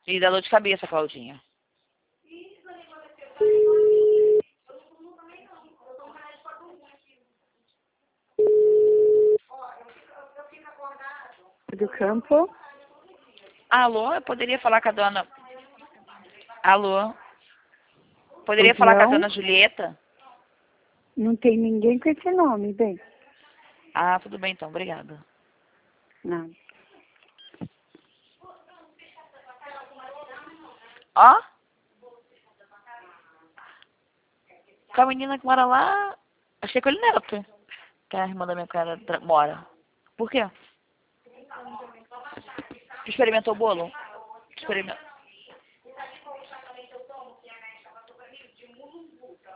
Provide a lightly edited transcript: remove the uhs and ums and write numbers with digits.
E dá dor de cabeça, Claudinha. Do campo. Alô, eu poderia falar com a dona... Alô? Poderia falar com a dona Julieta? Não tem ninguém com esse nome, bem. Ah, tudo bem então, obrigada. Não. Ó. Com a menina que mora lá... Achei que ele neto. Que a irmã da minha cara mora. Por quê? Experimentou o bolo? Experimentou.